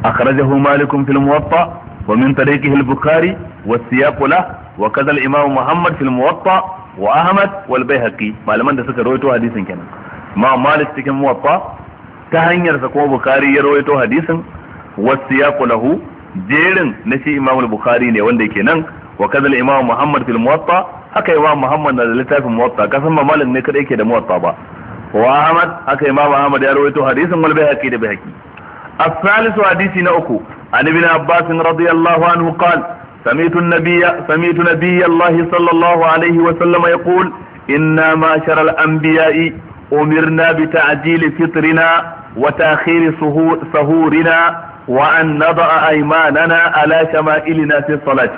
akhrajahu Malik fil Muwatta wa min tariqihi al-Bukhari was-siyaq lahu wa kadha al-Imam Muhammad fil Muwatta wa Ahmad wal Baihaqi. Malaman da suka rawaito hadisin kenan Imam Malik cikin Muwatta ta hanyar sa kuma Bukhari ya rawaito hadisin was-siyaq lahu jerin na shi Imam al-Bukhari ne wanda yake nan wa kadha al-Imam Muhammad fil Muwatta haka Imam Muhammad da littafin Muwatta kasan ba Malik ne kada yake da Muwatta ba wa Ahmad haka Imam Ahmad ya rawaito hadisin wal Baihaqi da Baihaqi. الثالث حديث نأكو عن ابن عباس رضي الله عنه قال سمعت نبي الله صلى الله عليه وسلم يقول إنا معشر الأنبياء أمرنا بتعجيل فطرنا وتأخير سهورنا وأن نضع أيماننا على شمائلنا في الصلاة.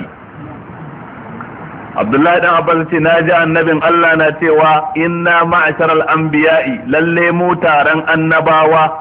عبد الله بن عباس ناجى النبي الله ناتوا إنا معشر الأنبياء للي موتارا النباوة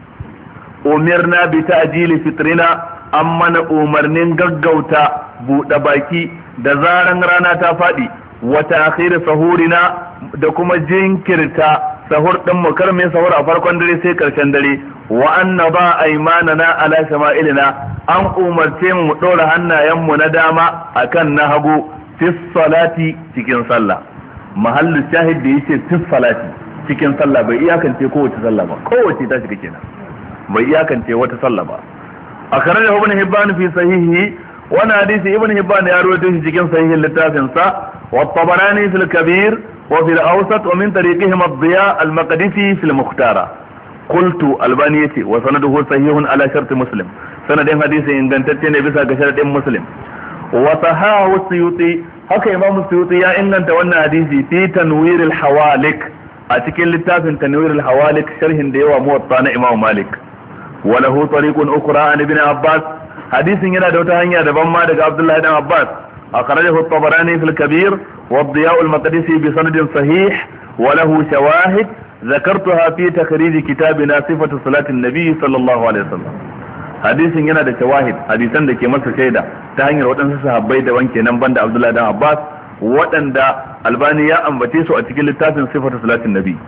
umirna bi ta'jili fitrina amma na umarnin gaggauta buɗe baki da zaran rana ta faɗi wa ta'khir sahurina da kuma jinkirta sahur din mu kar mai sahur a farkon dare sai karshen dare wa annaba aymanana ala shama'ilina an umarce mu dora hannayen mu na dama akan na hagu fi salati cikin sallah. Mahallu shahid da yace fi salati cikin sallah bai iyakance kowace sallah ba, kowace ta shiga kenan bai iyakance wata sallah ba. A karar ibn Hibban fi sahihi wani hadisi ibn Hibban ya rawaito shi cikin sahihin littafin sa wa Tabarani fil Kabir wa fil Awsat wa min tariqihim ad-Diya al-Maqdisi fil Mukhtara. Qultu Albani yace wa sanaduhu sahihun ala shart Muslim, sanadin hadisi ingantacce ne bisa ga sharadin Muslim. Wa sahahu Suyuti haka Imam Suyuti ya inganta wannan hadisi fi Tanwir al-Hawalik a cikin littafin Tanwir al-Hawalik sharhin da yawa Muwatta na Imam Malik. وله طريق أخرى عن ابن عباس حديث ينا دوتا هنيا دبان ما دقى عبد الله بن عباس أخرجه الطبراني في الكبير والضياء المقدسي بسند صحيح وله شواهد ذكرتها في تخريج كتابنا صفة صلاة النبي صلى الله عليه وسلم. حديث ينا دا شواهد حديثا دا كي مصر شيدا تهنير وطن صحابي دا وانكي نمبان دا عبد الله بن عباس وطن دا الباني يا أنبتيسو أتكي لتافن صفة صلاة النبي.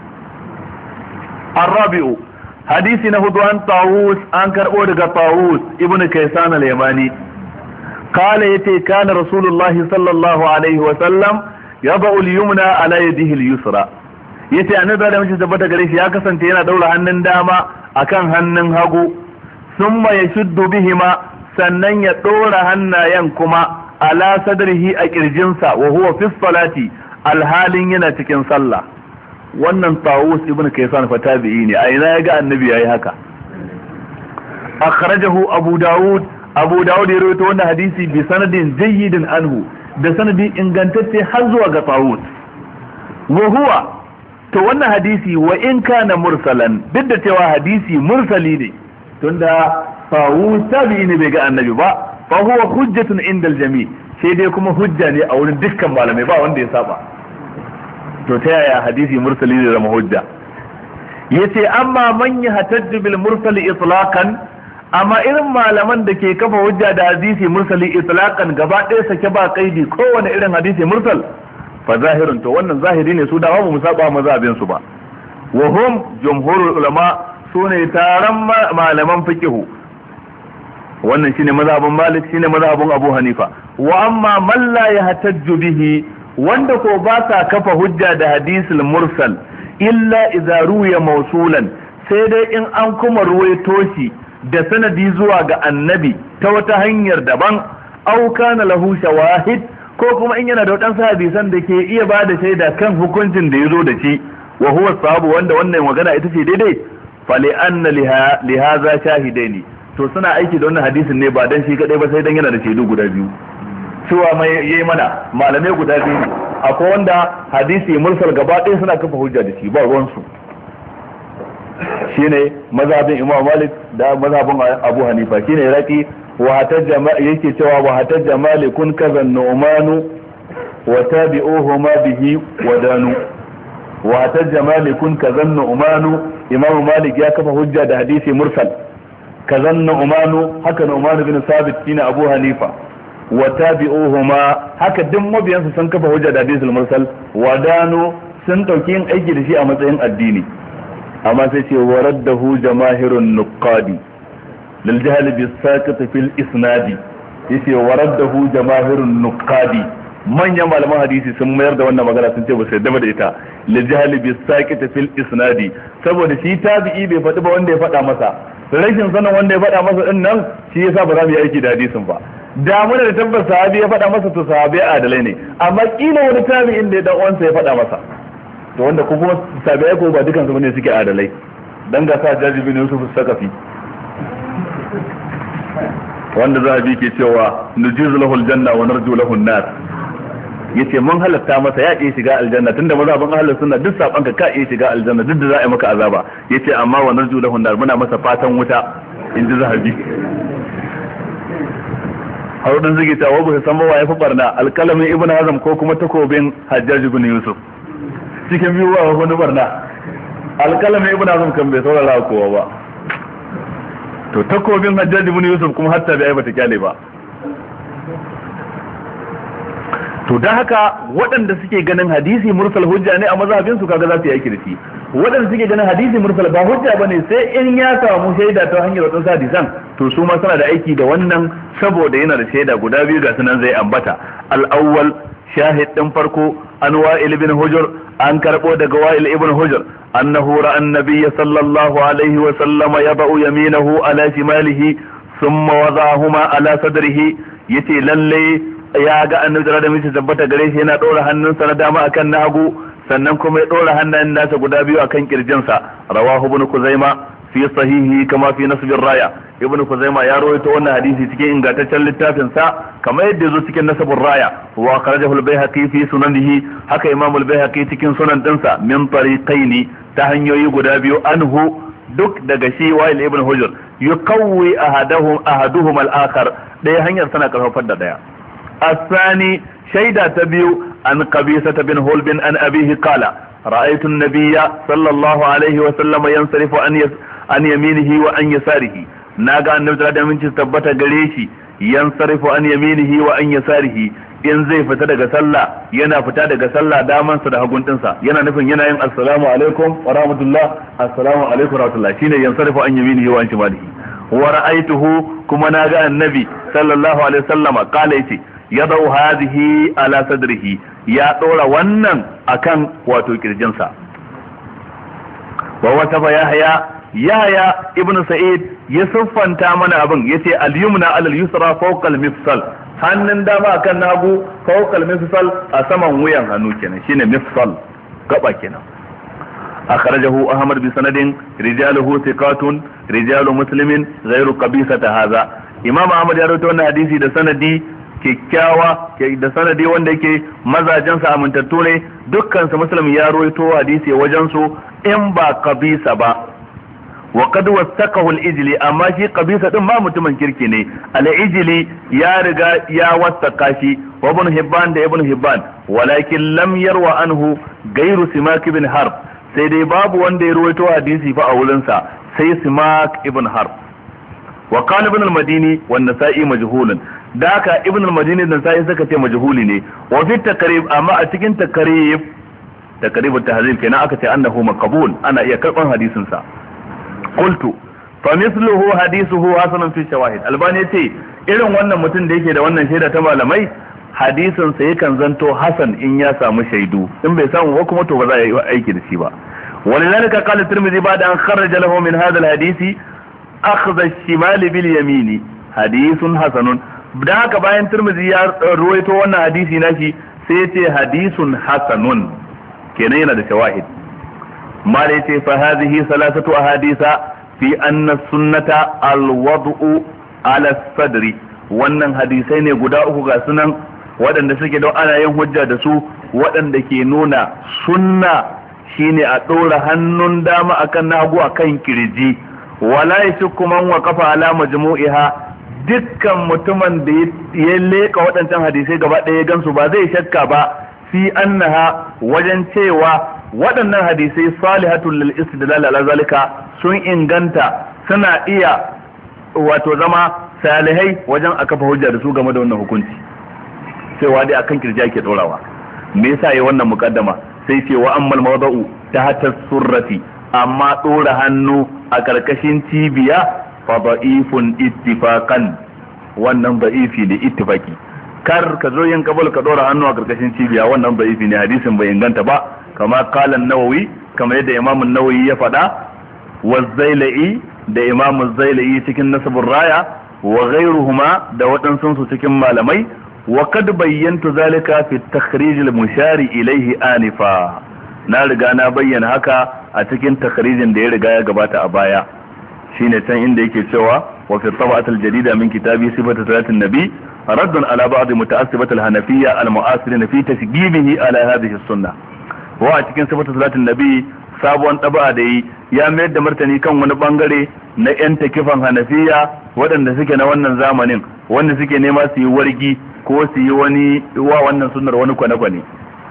الرابع hadisi na hudu an Tawus an karbo daga Tawus ibn Kaysan al-Yamani kala yace kana Rasulullah sallallahu alaihi wa sallam yad'u al-yumna ala yadihi al-yusra yace annabi da mace tabbata gare shi ya kasance yana daura hannun dama akan hannun hagu summa yashuddu bihima sannan ya dora hannayen kuma ala sadrihi a kirjinsa wa huwa fi salati alhalin yana cikin sallah. Wannan Tawus ibn Kaysan fa tabi'i ne, a ina ya ga annabi yayi haka. Akhrajahu Abu Dawud ya rawaito wannan hadisi bi sanadin jayyidin anhu da sanadi ingantacce har zuwa ga Tawus. Wa huwa to wannan hadisi wa in kana mursalan duk da cewa hadisi mursali ne tunda Tawus tabi'i ne bai ga annabi ba fa huwa hujjatun indal jami' sai dai kuma hujja ne a wurin dukkan malamai ba wanda ya saba. To ta yaya hadisi mursali ne zama hujja? Yace amma man yahtajju bil mursali itlaqan, amma irin malaman da ke kafa hujja da hadisi mursali itlaqan gaba ɗaya sake ba kaidi kowane irin hadisi mursal fa zahirun to wannan zahiri ne su da ba mu saba mazhabin su ba. Wa hum jumhurul ulama sune taron malaman fiqhu, wannan shine mazhabin Malik shine mazhabin Abu Hanifa. Wa amma man la yahtajju bihi wanda ko ba sa kafa hujja da hadisul mursal illa idza ruya mawsulan sai dai in an kuma ruwaito shi da sanadi zuwa ga annabi ta wata hanyar daban aw kana lahu shawahid ko kuma in yana da wadansu hadisan da ke iya bada shaida kan hukuncin da yazo da shi wa huwa sahabu wanda wannan magana ita ce daidai fa li anna lihaza shahidaini to suna aiki da wannan hadisin ne ba dan shi kadai ba sai dan yana da shaidu guda biyu. Cewa mai yayi mana malamai guda biyu akwai wanda hadisi mursal gaba ɗaya suna kafa hujja da shi ba ruwansu shine mazhabin Imam Malik da mazhabin Abu Hanifa shine Iraqi wa hatajja yake cewa wa hatajja Malikun kazan Nu'manu wa tabi'uhuma bihi wa danu wa hatajja Malikun kazan Nu'manu Imam Malik ya kafa hujja da hadisi mursal kazan Nu'manu haka Nu'man bin Sabit shine Abu Hanifa wa tabi'uhuma haka duk mabiyansu sun kafa hujja da hadisul mursal wadano sun dauki yin aiki da shi a matsayin addini amma sai ce waraddahu jamaahirun nuqadi lil jahl bis saqit fil isnadi yace waraddahu jamaahirun nuqadi manyan malaman hadisi sun mayar da wannan magana sun ce ba su yarda da ita lil jahl bis saqit fil isnadi saboda shi tabi'i bai faɗi ba wanda ya faɗa masa rashin sanin wanda ya faɗa masa din nan shi yasa ba za mu yi aiki da hadisin ba da mu da tabbas sahabi ya faɗa masa to sahabi adalai ne amma kila wani tabi'in da ya dan uwansa ya faɗa masa to wanda ko kuma tabi'ai ko ba dukan su ne suke adalai dan ga sa Jaji bin Yusuf Sakafi wanda za a bi ke cewa nujizu lahu aljanna wa narju lahu an-nar yace mun halatta masa ya iya shiga aljanna tunda mazhabin ahlus sunna duk saban ka iya shiga aljanna duk da za a yi maka azaba yace amma wa narju lahu an-nar muna masa fatan wuta inji zahabi haudun zige ta wa ba san ba ya fi barna alkalamin ibnu hazm ko kuma takobin Hajjaj ibn Yusuf cikin biyu wa wani barna alkalamin ibnu hazm kan bai saurara kowa ba to takobin Hajjaj ibn Yusuf kuma hatta bai bata kyale ba to dan haka waɗanda suke ganin hadisi mursal hujja ne a mazhabin su kaga za su yi aiki da shi waɗanda suke ganin hadisi mursal ba hujja bane sai in ya samu shaida ta hanyar wadansu hadisan to su ma suna da aiki da wannan saboda yana da shaida guda biyu ga sunan zai ambata al-awwal shahid din farko an wa'il ibn hujr an karbo daga wa'il ibn hujr annahu ra'a an-nabiy sallallahu alaihi wa sallam yad'u yaminahu ala shimalihi thumma wada'ahuma ala sadrihi yace lalle ya ga annabi da mace tabbata gare shi yana dora hannunsa na dama akan na hagu sannan kuma ya dora hannayen nasa guda biyu akan kirjinsa rawahu ibn kuzaima fi sahihi kama fi nasb ar-raya ibn kuzaima ya rawaito wannan hadisi cikin ingantaccen littafin sa kamar yadda yazo cikin nasb ar-raya wa akhrajahu al-baihaqi fi sunanihi haka imam al-baihaqi cikin sunan dinsa min tariqaini ta hanyoyi guda biyu anhu duk daga shi wa'il ibn hujr yukawwi ahaduhum al-akhar daya hanyar sana karfafar da daya الثاني شيدا تبيو عن قبيصة بن هلب عن أبيه قال رأيت النبي صلى الله عليه وسلم ينصرف عن يمينه وعن يساره ناقا النبي صلى الله عليه وسلم تبت قريشي ينصرف عن يمينه وعن يساره in zai fita daga sallah yana fita daga sallah damansa da haguntinsa yana nufin yana yin assalamu alaikum wa rahmatullah assalamu alaikum wa rahmatullah shine yansarifu an yaminihi wa an shimalihi wa ra'aituhu kuma naga annabi sallallahu alaihi wasallama qala yace yadau hadhihi ala sadrihi ya dora wannan akan wato kirjinsa wa watafa yahya ibnu sa'id ya siffanta mana abin yace al-yumna ala al-yusra fawqa al-mifsal hannun dama akan nagu fawqa al-mifsal a saman wuyan hannu kenan shine mifsal gaba kenan akhrajahu ahmad bi sanadin rijaluhu thiqatun rijalu muslimin ghayru qabisata hadha imam ahmad ya rawaito wannan hadisi da sanadi kyakkyawa da sanadi wanda yake mazajensa amintattu ne dukkan su muslim ya rawaito hadisi wajen su in ba qabisa ba wa qad wasaqahu al-ijli amma shi qabisa din ma mutumin kirki ne al-ijli ya riga ya wasaqa shi wa ibn hibban da ibn hibban walakin lam yarwa anhu ghayru simak ibn harb sai dai babu wanda ya rawaito hadisi fa a wurin sa sai simak ibn harb wa qala ibn al-madini wan nasa'i majhulun daka ibn al-madini da nasa'i suka ce majhuli ne wa fi takrib amma a cikin takrib at-tahzib kenan aka ce annahu maqbul ana iya karban hadisin sa qultu fa mithluhu hadithuhu hasanun fi shawahid albani yace irin wannan mutum da yake da wannan shaida ta malamai hadisin sa yakan zanto hasan in ya samu shaidu in bai samu ba kuma to ba za a yi aiki da shi ba ولذلك قال الترمذي بعد أن خرج له من هذا الحديث أخذ الشمال باليمين حديث حسن da haka bayan Tirmidhi ya ruwaito wannan hadisi nashi sai yace hadisun hasanun kenan yana da shawahid mala yace fa hadhihi salasatu ahadisa fi anna sunnata alwad'u ala sadri wannan hadisai ne guda uku ga sunan waɗanda suke da ana yin hujja da su waɗanda ke nuna sunna shine a ɗora hannun dama akan nagu akan kirji wala yashku man waqafa ala majmu'iha dukkan mutumin da ya leka waɗancan hadisai gaba ɗaya gansu ba zai shakka ba fi annaha wajen cewa waɗannan hadisai salihatul lil istidlal ala zalika sun inganta suna iya wato zama salihai wajen a kafa hujja da su game da wannan hukunci cewa dai akan kirji ake ɗorawa me yasa yayi wannan muqaddama sai ce wa ammal mawdu'u ta hatta surrati amma ɗora hannu a karkashin cibiya fa da'ifun ittifaqan, wannan da'ifi da ittifaqi. Kar ka zo yin kabul ka dora hannu a karkashin cibiya, wannan da'ifi ne, hadisin bai inganta ba, kama qala an-Nawawi, kama yadda Imam an-Nawawi ya faɗa, wa Zailai da Imam az-Zailai cikin Nasbur Raya, wa ghayruhuma da waɗansu su cikin malamai, wa kad bayyantu zalika fi at-takhrij al-mushari ilayhi anifa. Na riga na bayyana haka a cikin takhrijin da ya riga ya gabata a baya, shine can inda yake cewa wa fi tab'at al-jadida min kitabi sifatu salatin nabi raddun ala ba'd muta'assibat al-hanafiyya al-mu'asirin fi tashgibihi ala hadhihi as-sunnah. Wa a cikin sifatu salatin nabi sabuwan taba'a da yi ya mayar da martani kan wani bangare na yan takifan hanafiya waɗanda suke na wannan zamanin, wanda suke nema su yi wargi ko su yi wani wa wannan sunnar wani kwane-kwane.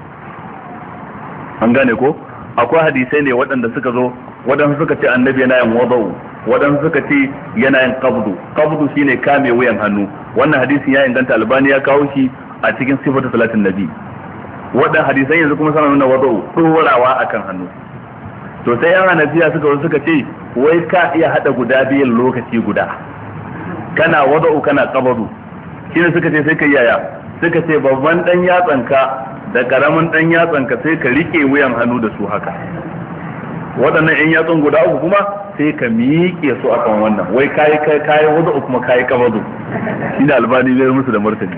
An gane ko? Akwai hadisai ne waɗanda suka zo, waɗansu suka ce annabi yana yin wadau, waɗansu suka ce yana yin qabdu. Qabdu shine kame wuyan hannu. Wannan hadisin ya inganta, Albani ya kawo shi a cikin sifatu salatin nabi. Waɗannan hadisan yanzu kuma suna nuna wadau, ɗorawa akan hannu. To sai yan hanafiya suka zo suka ce wai ka iya hada guda biyan lokaci guda, kana wadau kana qabdu. Shine suka ce sai ka yaya? Suka ce babban dan yatsanka da karamin dan yatsanka sai ka rike wuyan hannu da su haka, waɗannan yan yatsun guda uku kuma sai ka miƙe su akan wannan, wai kayi wadau kuma kayi qabdu. Shine Albani zai musu da martani.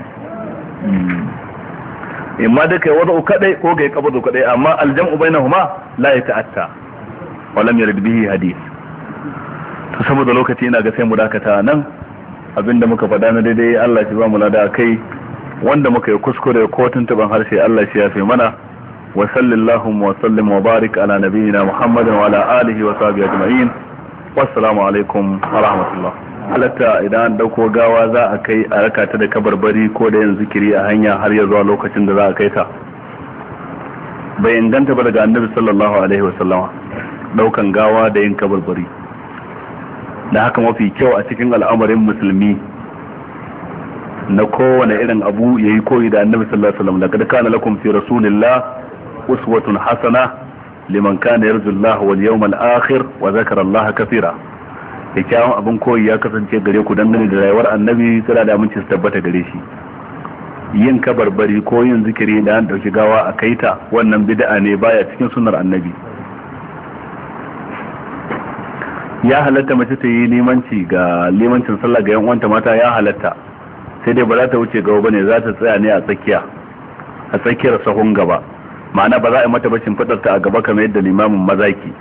Imma da kai wadau kadai ko kai qabdu kadai, amma aljam'u bainahuma la yata'atta wa lam yarid bihi hadith. To saboda lokaci ina ga sai mu dakata nan, abinda muka faɗa na daidai Allah shi ba mu lada kai, wanda muka yi kuskure ko tuntuban harshe Allah shi ya fi mana. Wa sallallahu wa sallim wa barik ala nabiyyina Muhammadin wa ala alihi wa sahbihi ajma'in. Wassalamu alaikum wa rahmatullah. Halatta idan an dauko gawa za a kai a raka ta da kabarbari ko da yin zikiri a hanya har ya zuwa lokacin da za a kai ta, bai inganta ba daga annabi sallallahu alaihi wa sallama daukan gawa da yin kabarbari. Da haka mafi kyau a cikin al'amarin musulmi na kowane irin abu yayi koyi da annabi sallallahu alaihi wasallam. Laqad kana lakum fi rasulillah uswatun hasana liman kana yarju Allah wal yawmal akhir wa zakara Allah kaseera. Kyakkyawan abin koyi ya kasance gare ku dangane da rayuwar annabi, sai da aminci su tabbata gare shi. Yin kabarbari ko yin zikiri da an dauki gawa a kaita, wannan bid'a ne, baya cikin sunnar annabi. Ya halatta mace ta yi limanci ga limancin sallah ga yan uwanta mata, ya halatta, sai dai ba za ta wuce gaba bane, za ta tsaya ne a tsakiyar sahun gaba, ma'ana ba za a yi mata bashin fadar ta a gaba kamar yadda limamin maza ke.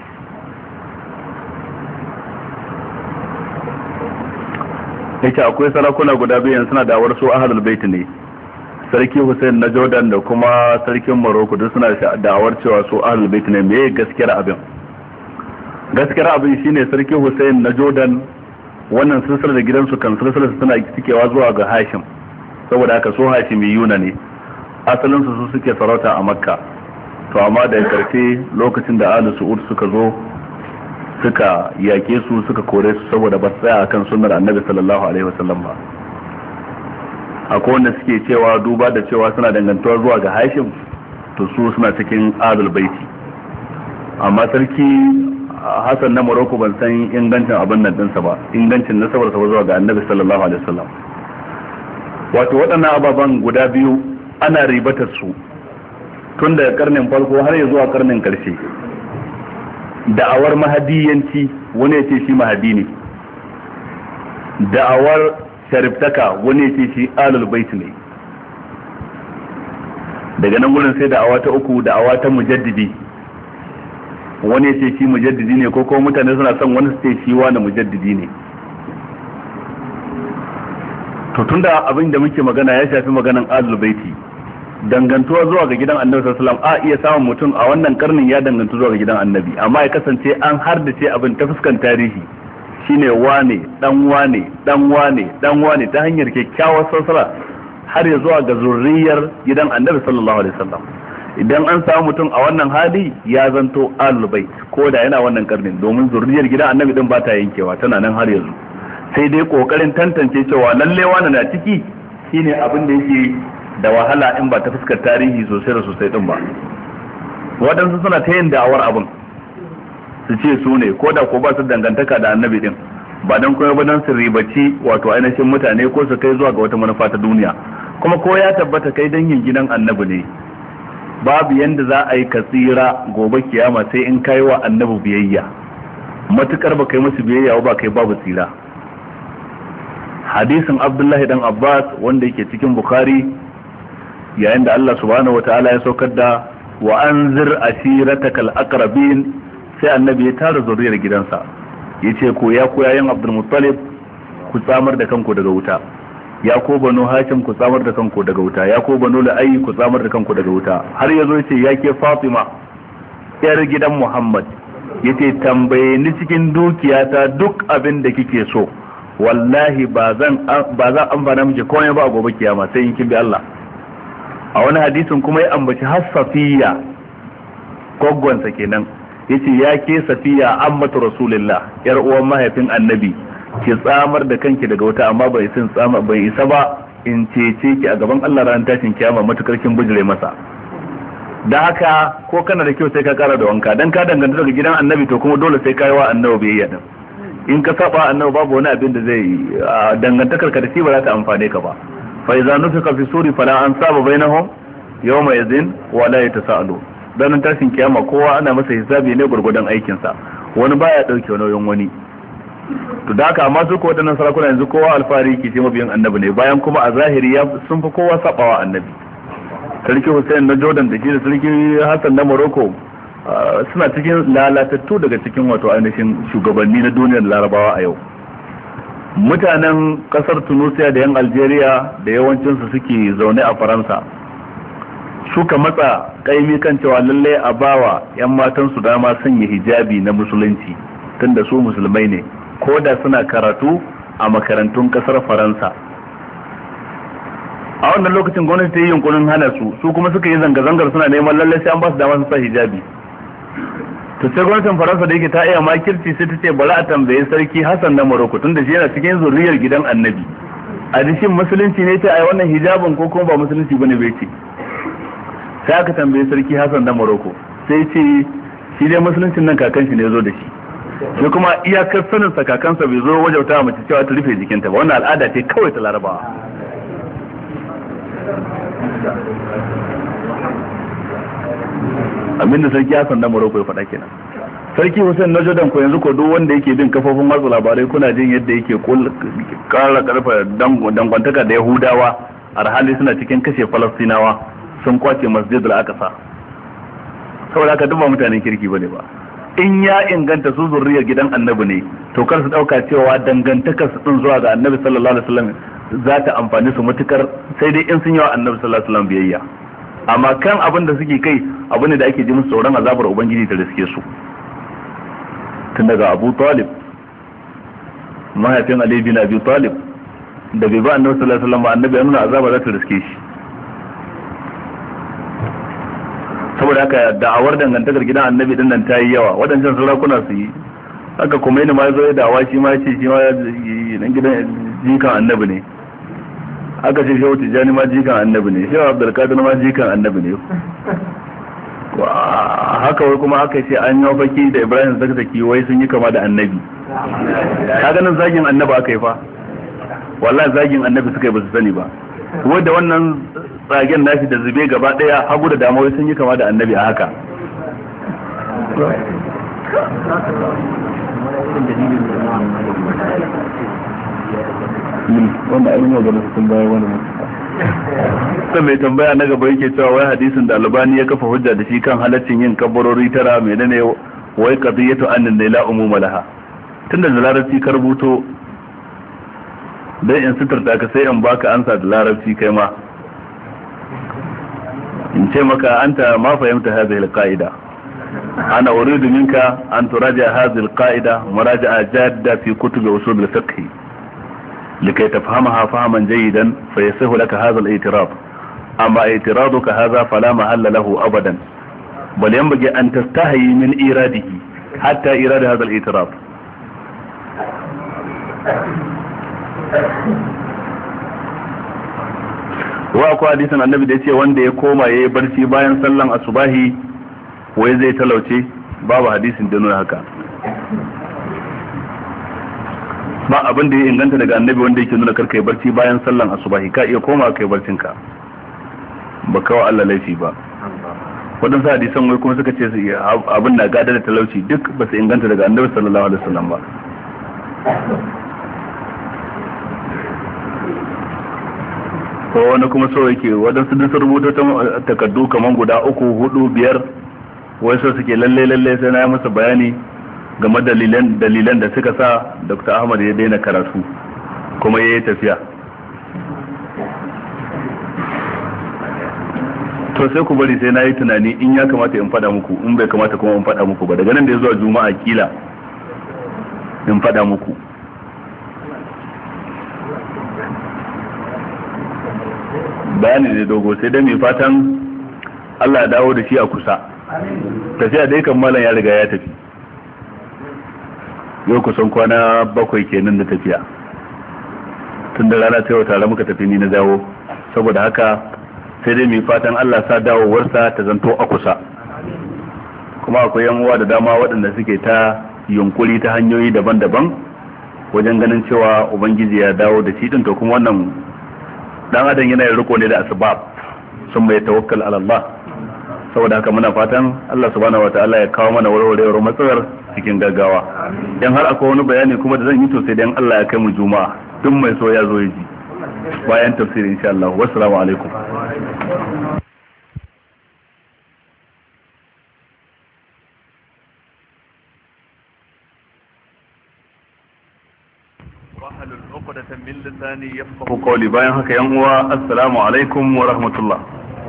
Yace akwai sarakuna guda biyu suna da'awar su ahlul bait ne, sarki Hussein na Jordan da kuma sarkin Morocco, duk suna da'awar cewa su ahlul bait ne. Me gaskiyar abin? Gaskiyar abin shine sarki Hussein na Jordan, wannan silsilar da gidansu kan silsilar suna cikewa zuwa ga Hashim, saboda haka so Hashimiyuna ne, asalin su suke sarauta a Makka. To amma da karfe lokacin da Ahlus Su'ud suka zo suka yake su, suka kore su saboda ba su tsaya akan sunnar Annabi sallallahu alaihi wasallam ba. Akwai wanda suke cewa duba da cewa suna dangantuwa zuwa ga Hashim, to su suna cikin Ahlul Baiti. Amma sarki Hassan na Morocco ban san ingancin abin nan dinsa ba, ingancin nasabar sa zuwa ga Annabi sallallahu alaihi wasallam. Wato waɗannan ababan guda biyu ana ribatar su tun daga karnin farko har ya zuwa karnin karshe. Da'awar mahadiyanci, wani ya ce shi mahadi ne. Da'awar shariftaka, wani ya ce shi alul bait ne. Daga nan gurin sai da'awa ta uku, da'awa ta mujaddidi, wani ya ce shi mujaddidi ne, ko kuma mutane suna son wani su ce shi wani mujaddidi ne. To tunda abin da muke magana ya shafi maganan ahlul baiti, dangantuwa zuwa ga gidan annabi sallallahu alaihi wasallam, a iya samun mutum a wannan karnin ya dangantu zuwa ga gidan annabi, amma ya kasance an hardace abin ta fuskan tarihi, shine wane dan wane dan wane dan wane, ta hanyar kyakkyawar sassara har ya zuwa ga zurriyar gidan annabi sallallahu alaihi wasallam. Idan an samu mutum a wannan hali ya zanto ahlul bait, ko da yana wannan karnin, domin zurriyar gidan annabi din ba ta yankewa, tana nan har yanzu. Sai dai kokarin tantance cewa lalle wani na ciki shine abin da yake da wahala in ba ta fuskar tarihi sosai da sosai din ba. Waɗansu suna ta yin da'awar abin, su ce su ne, ko da ko ba su dangantaka da annabi din. ba dan koyo ba dan su ribaci wato ainihin mutane ko su kai zuwa ga wata manufa ta duniya. Kuma ko ya tabbata kai dangin gidan annabi ne, babu yanda za a yi ka tsira gobe kiyama sai in kai wa annabi biyayya, matukar ba kai musu biyayya ba kai babu tsira. Hadisin Abdullahi dan Abbas wanda yake cikin Bukhari, yayin da Allah subhanahu wataala ya saukar da wa anzir ashiratakal aqrabin, sai annabi ya tara zuriyar gidansa yace ko ya koyayen Abdul Muttalib ku tsamar da kanku daga wuta, ya ko banu Hashim ku tsamar da kanku daga wuta, ya ko banu Lu'ay ku tsamar da kanku daga wuta, har yazo yace ya ke Fatima yar gidan Muhammad, yace tambaye ni cikin dukiyata duk abin da kike so, wallahi ba zan amfana miki komai ba a gobe kiyama sai in kin bi Allah. A wani hadisin kuma ya ambaci har Safiya gwaggwansa kenan, yace ya ke Safiya ammatu Rasulullah, yar uwan mahaifin Annabi, ki tsamar da kanki daga wuta, amma bai isa ba in cece ki a gaban Allah ran tashin kiyama matukar kin bujire masa. Da haka ko kana da kyau sai ka kara da wanka, dan ka danganta daga gidan Annabi to kuma dole sai kai wa Annabi biyayya din. In ka saba Annabi babu wani abin da zai dangantakar ka da shi ba za ta amfane ka ba. fa idza nufika fi suri fala ansaba bainahum yawma idhin wa la yatasaalu. Dan tashin kiyama kowa ana masa hisabi ne gurgudan aikin sa, wani baya dauke nauyin wani. To da haka amma su ko wadannan sarakuna yanzu kowa alfari ke ce mabiyan Annabi ne, bayan kuma a zahiri sun fi kowa sabawa Annabi. Sarki Hussein na Jordan da shi da Sarki Hassan na Morocco suna cikin lalatattu daga cikin wato ainihin shugabanni na duniyar Larabawa a yau. Mutanen kasar Tunisia da yan Algeria da yawancinsu suke zaune a Faransa suka matsa kaimi kan cewa lalle a bawa yan matansu dama sanya hijabi na musulunci tunda su musulmai ne, ko da suna karatu a makarantun kasar Faransa. A wannan lokacin gwamnati ta yi yunkurin hana su kuma suka yi zanga-zangar suna neman lalle sai an ba su dama su sa hijabi. To sai gwamnatin Faransa da yake ta iya makirci sai ta ce bari a tambaye sarki Hassan na Morocco tunda shi yana cikin zuriyar gidan Annabi, a dishin musulunci ne ta ai wannan hijabin ko kuma ba musulunci bane bai ce. Sai aka tambaye sarki Hassan na Morocco sai ce shi dai musuluncin nan kakan shi ne ya zo da shi, shi kuma iyakar sanin sa kakansa bai zo wajauta mace cewa ta rufe jikinta ba, wannan al'ada ce kawai ta Larabawa. Abinda sarki Hassan na Morocco ya faɗa kenan. Sarki Hussein na Jordan ko yanzu ko duk wanda yake bin kafofin watsa labarai kuna jin yadda yake kara karfa dangantaka da Yahudawa, alhali suna cikin kashe Falastinawa, sun kwace Masjid al-Aqsa. Saboda haka duk ba mutanen kirki bane ba. In ya inganta su zurriyar gidan Annabi ne, to kar su dauka cewa dangantakar su din zuwa ga Annabi sallallahu alaihi wasallam za ta amfani su matukar sai dai in sun yi wa Annabi sallallahu alaihi wasallam biyayya. Amma kan abin da suke kai abu ne da ake ji musu tsoron azabar ubangiji ta riske su. Tun daga Abu Talib, mahaifin Ali bin Abi Talib, da bai ba Annabi sallallahu alaihi wasallam ba, Annabi ya nuna azaba za ta riske shi. Saboda haka da'awar dangantakar gidan Annabi din nan ta yi yawa, waɗancan sarakuna su yi haka, kuma yana ma zo ya da'awa shi ma ya ce shi ma dan gidan jikan Annabi ne. Aka ce shehu Tijjani ma jikan Annabi ne, shehu Abdulkadir ma jikan Annabi ne. Haka wai kuma aka ce an yi faki da Ibrahim Zakzaki wai sun yi kama da Annabi. Ka ganin zagin Annabi aka yi fa, wallahi zagin Annabi suka yi ba su sani ba. Wai da wannan tsagen nashi da zube gaba daya hagu da dama wai sun yi kama da Annabi a haka. Wanda ainihin yau gaba sun baya wani sai mai tambaya na gaba yake cewa wai hadisin da Albani ya kafa hujja da shi kan halaccin yin kabbarori tara menene wai qadiyatu annan la umuma laha. Tunda da larabci ka rubuto dan in sitarta ka sai in baka ansa da larabci kai ma in ce maka anta ma fahimta hadhihi alqaida, ana uridu minka an turaja hadhihi alqaida muraja'a jadda fi kutub usul al-fiqh لكي تفهمها فهما جيدا فيسه لك هذا الاعتراض. أما اعتراضك هذا فلا محل له أبدا، بل ينبغي أن تستحي من إيراده حتى إيراد هذا الاعتراض. وأقوى حديثا النبي da yace wanda ya koma yayi barci bayan sallan asubahi wai zai talauce, babu hadisin da nuna haka. ba abin da ya inganta daga annabi wanda yake nuna karka yi barci bayan sallan asubahi, ka iya koma kai barcin ka ba kawo Allah laifi ba. waɗansu hadisan wai kuma suka ce abin na gada da talauci, duk ba su inganta daga annabi sallallahu alaihi wasallam ba. ko wani kuma so yake waɗansu duk sun rubuta takardu kamar guda 3, 4, 5 wai so suke lalle sai na yi masa bayani game dalilan da suka sa Dr. Ahmad ya daina karatu kuma ya yi tafiya. to sai ku bari sai na yi tunani in ya kamata in faɗa muku, in bai kamata kuma in faɗa muku ba, daga nan da ya zuwa juma'a kila in faɗa muku. bayani da dogo sai dai mai fatan Allah ya dawo da shi a kusa. tafiya dai kan malam ya riga ya tafi, yau kusan kwana 7 kenan da tafiya, tun da rana ta yau tare muka tafi ni na dawo. saboda haka sai dai mai fatan Allah sa dawowarsa ta zanto a kusa. kuma akwai yan uwa da dama waɗanda suke ta yunkuri ta hanyoyi daban-daban wajen ganin cewa ubangiji ya dawo da shi din. to kuma wannan dan adam yana yin riko ne da asbab, sun mai tawakkal ala Allah. saboda haka muna fatan Allah subhanahu wataala ya kawo mana warwarewar matsalar cikin gaggawa. dan har akwai wani bayani kuma da zan yi to sai dan Allah ya kai mu juma'a, duk mai so ya zo ya ji bayan tafsiri insha Allah. wassalamu alaikum. wahalul uqdatan min lisani yafqahu qawli. bayan haka yan uwa, assalamu alaikum wa rahmatullah.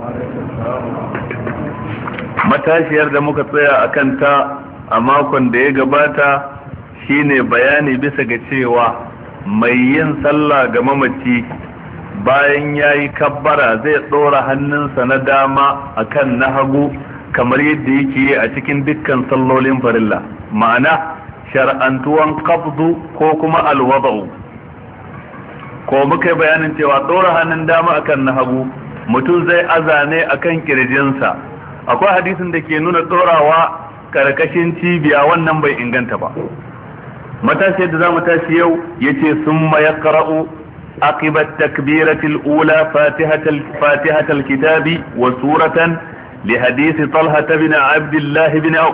matashiyar da muka tsaya akan ta a makon da ya gabata shine bayani bisa ga cewa mai yin sallah ga mamaci bayan ya yi kabbara zai ɗora hannunsa na dama akan na hagu kamar yadda yake yi a cikin dukkan sallolin farilla, ma'ana shar'antuwan qabdu ko kuma alwada'u. ko muka yi bayanin cewa ɗora hannun dama akan na hagu mutum zai azane akan kirjinsa. akwai hadisin da ke nuna ɗorawa karkashin cibiya, wannan bai inganta ba. matashi da zamu tashi yau yace summa yaqra'u aqiba at-takbirati al-ula fatihatal kitabi wa suratan li hadisi Talha ibn Abdullah ibn Auf.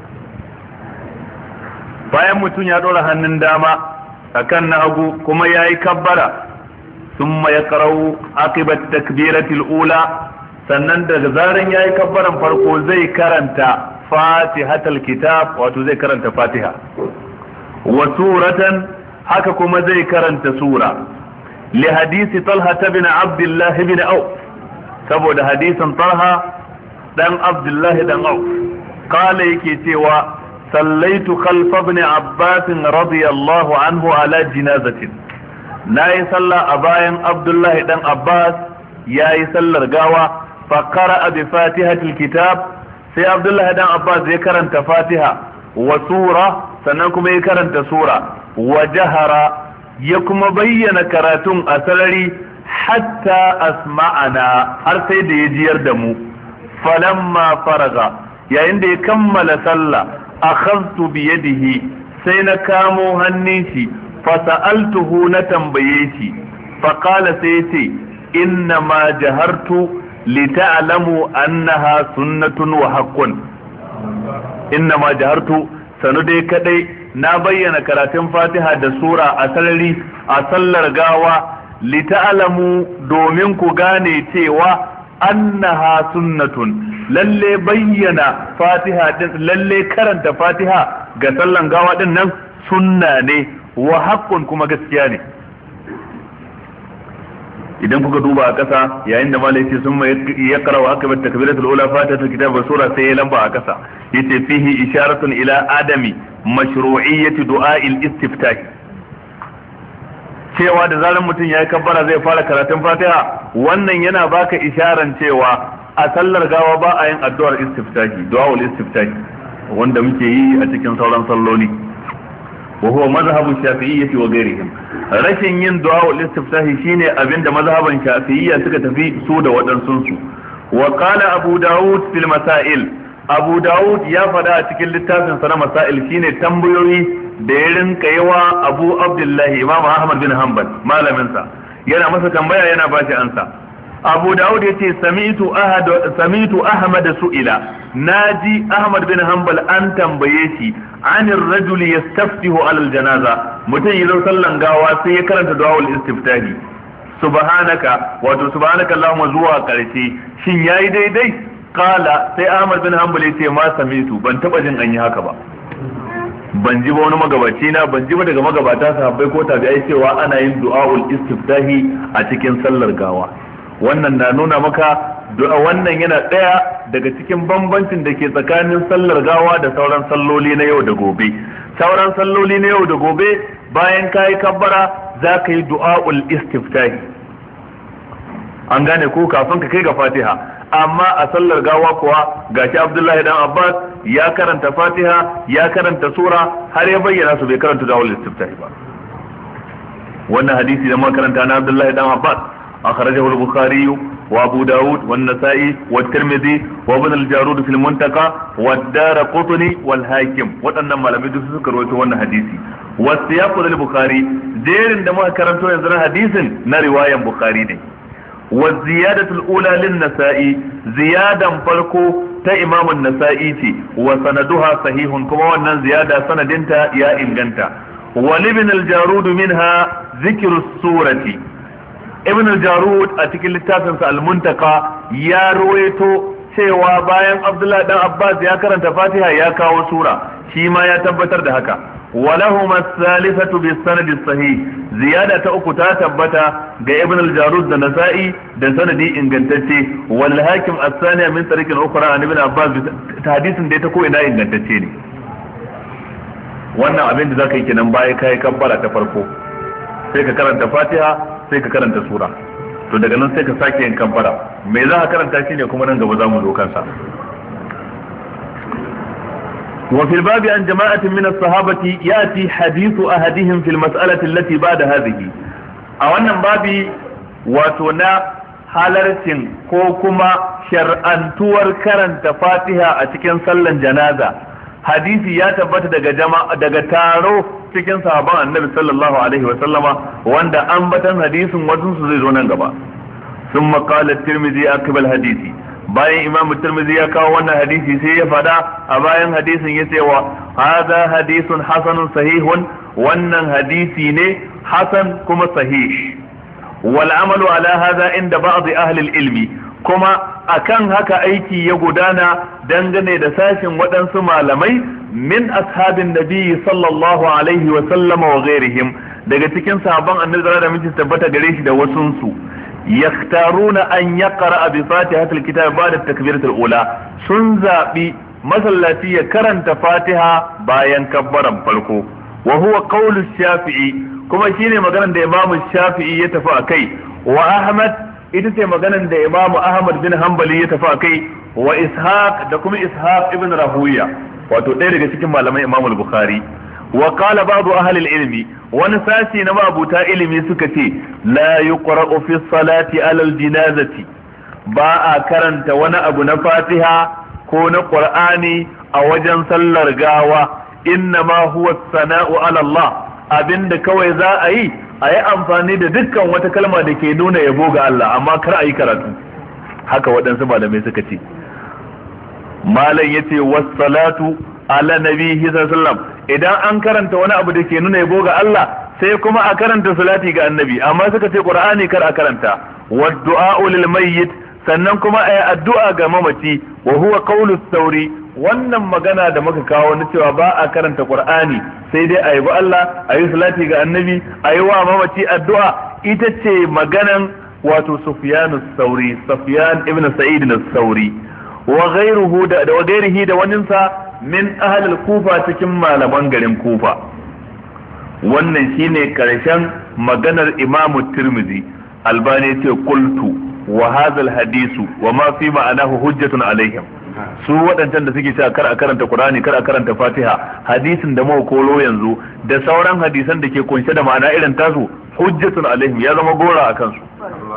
bayan mutum ya dora hannun dama akan na hagu kuma yayi kabbara, summa yaqra'u aqiba at-takbirati al-ula, sannan daga zaran yayi kabbaran farko zai karanta fatihatal kitab, wato zai karanta fatiha, wa suratan, haka kuma zai karanta sura, li hadisi Talha ibn Abdullah ibn Auf, saboda hadisin Talha dan Abdullah dan Auf. qala yake cewa sallaitu khalfa ibn Abbas radiyallahu anhu ala jinazatin, nayi sallah a bayan Abdullah dan Abbas yayi sallar gawa. fa qara'a bi fatihatil kitab, sai Abdullah dan Abbas ya karanta fatiha wa sura, sannan kuma ya karanta sura, wa jahara, ya kuma bayyana karatun a sarari, hatta asma'ana, har sai da ya jiyar da mu. falamma faraga, yayin da ya kammala sallah, akhadtu bi yadihi, sai na kamo hannun shi, fa sa'altuhu, na tambaye shi, fa qala, sai ce inna ma jahartu lita'lamu annaha sunnatun wa haqqun. inna ma jahartu, sanu dai kadai na bayyana karatun fatiha da sura a sarari a sallar gawa, lita'lamu, domin ku gane cewa annaha sunnatun, lalle bayyana fatiha din, lalle karanta fatiha ga sallan gawa din nan sunna ne, wa haqqun, kuma gaskiya ne. idan kuka duba a ƙasa yayin da malai ce sun ya karawa aka bar takbiratul ula fatihatul kitab wa sura, sai ya lamba a ƙasa yace fihi isharatun ila adami mashru'iyyati du'a'il istiftah, cewa da zaran mutum yayi kabbara zai fara karatun fatiha, wannan yana baka isharan cewa a sallar gawa ba a yin addu'ar istiftahi, du'a'ul istiftahi wanda muke yi a cikin sauran salloli. wa huwa mazhabu shafi'iyyati wa ghayrihim, rashin yin du'a'ul istiftahi shine abinda mazhaban shafi'iyya suka tafi su da wadansun su. wa qala Abu Dawud fil masail, Abu Dawud ya faɗa a cikin littafin sa na masail, shine tambayoyi da ya rinka yawa Abu Abdullahi Imam Ahmad bin Hanbal malamin sa yana masa tambaya yana ba shi ansa. Abu Dawud yace sami'tu Ahmad su'ila, naji Ahmad bin Hanbal an tambaye shi anir rajul yastaftihu alal janaza, mutum yayin sallan gawa sai ya karanta du'aul istiftahi subhanaka wato subhanaka Allahumma zuwa karshe, shin yayi daidai? Kala sai Ahmad bin Hanbal yace ma sami'tu, ban taba jin an yi haka ba, ban ji ba wani magabaci na, ban ji ba daga magabata sahabbai ko tabi'ai cewa ana yin du'aul istiftahi a cikin sallar gawa. Wannan na nuna maka wannan yana ɗaya daga cikin bambancin da ke tsakanin sallar gawa da sauran salloli na yau da gobe. Sauran salloli na yau da gobe bayan ka yi kabbara za ka yi du'a'ul istiftahi, an gane ko kafin ka kai ga fatiha. Amma a sallar gawa kuwa gashi Abdullahi dan Abbas ya karanta fatiha ya karanta sura har ya bayyana su bai karanta du'a'ul istiftahi ba. Wannan hadisi da muka karanta na Abdullahi dan Abbas أخرجه البخاري وأبو داود والنسائي والترمذي وابن الجارود في المنتقى والدارقطني والحاكم وأنما لم يدرس سكر وانا حديثي والسياق للبخاري دير عندما كرمتوا ينزل حديث رواية بخاري دي. والزيادة الأولى للنسائي زيادة فرقو تا إمام النسائي وسندها صحيح كما وأن زيادة سندنتا يا إنجنتا. ولابن الجارود منها ذكر السورة. Ibn al-Jarud a cikin littafinsa al-Muntaka ya ruwaito cewa bayan Abdullah dan Abbas ya karanta Fatiha ya kawo sura, shi ma ya tabbatar da haka. Walahuma as-salisatu bis-sanad as-sahih, ziyada ta uku ta tabbata ga Ibn al-Jarud da Nasa'i da sanadi ingantacce. Wal Hakim as-saniya min tariqin ukhra an Ibn Abbas, ta hadisin da ta ko ina ingantacce ne. Wannan abin da zaka yi kenan bayan kai kabbara ta farko, sai ka karanta Fatiha sai ka karanta sura, to daga nan sai ka sake yin kabbara. Me za ka karanta shi ne kuma nan gaba za mu zo kansa. wa fil babi an jama'atin min as-sahabati yati hadithu ahadihim fil mas'alati allati ba'da hadhihi. A wannan babi wato na halarcin ko kuma shar'antuwar karanta Fatiha a cikin sallan janaza, hadisi ya tabbata daga taro cikin sahaban Annabi sallallahu alaihi wa sallama, wanda ambatan hadisin wasu su zai zo nan gaba. Sun qala Tirmidhi akbal hadisi, bayan Imam Tirmidhi ya kawo wannan hadisi sai ya fada a bayan hadisin ya ce wa hadha hadisun hasanun sahihun, wannan hadisi ne hasan kuma sahih. Wal amalu ala hadha inda ba'd ahli al-ilmi, kuma akan haka aiki ya gudana dangane da sashin waɗansu malamai min ashabin nabi sallallahu alaihi wa sallama wa ghairihim, daga cikin sahabban annabi da miji tabbata gare shi da wasunsu, yaktaruna an yaqra bi fatihatil kitab ba'da takbiratul ula, sun zabi masallaci ya karanta Fatiha bayan kabbaran farko. Wa huwa qawlu Shafi'i, kuma shine maganar da Imam Shafi'i ya tafi akai, wa Ahmad ita ce maganar da Imam Ahmad bin Hanbali ya tafi akai, wa Ishaq da kuma Ishaq ibn Rahuya, wato ɗaya daga cikin malamai Imam al-Bukhari. Wa qala ba'du ahli al-ilmi, wani sashi na mabuta ilimi suka ce la yuqra'u fi salati ala al-janazati, ba a karanta wani abu na Fatiha ko na Qur'ani a wajen sallar gawa, innama huwa sana'u ala Allah, abinda kawai za a yi amfani da dukkan wata kalma da ke nuna yabo ga Allah, amma kar a yi karatu. Haka waɗansu malamai suka ce. Malam yace was-salatu ala nabihi sallallahu, idan an karanta wani abu da ke nuna yabo ga Allah sai kuma a karanta salati ga annabi, amma suka ce Qur'ani kar a karanta. Wad-du'a lil mayyit, sannan kuma ayi addu'a ga mamaci, wa huwa qawlu Thawri, wannan magana da muka kawo na cewa ba a karanta Qur'ani sai dai ayi ba Allah, ayi salati ga annabi, ayi wa mamaci addu'a, ita ce maganan wato Sufyan as-Thawri, Sufyan ibn Sa'id as-Thawri, wa ghayruhu da ghairihi da waninsa min ahli al-Kufa cikin malaman garin Kufa. Wannan shine karshen maganar Imam Tirmidhi. Albani ce qultu wa hadha al-hadisu wa ma fi ma'anahu hujjatun alaihim. Su waɗancan da suke cewa kar a karanta Qur'ani kar a karanta Fatiha, hadisin da muka kolo yanzu da sauran hadisan da ke kunshe da ma'ana irin tasu, hujjatun alaihim, ya zama gora a kansu,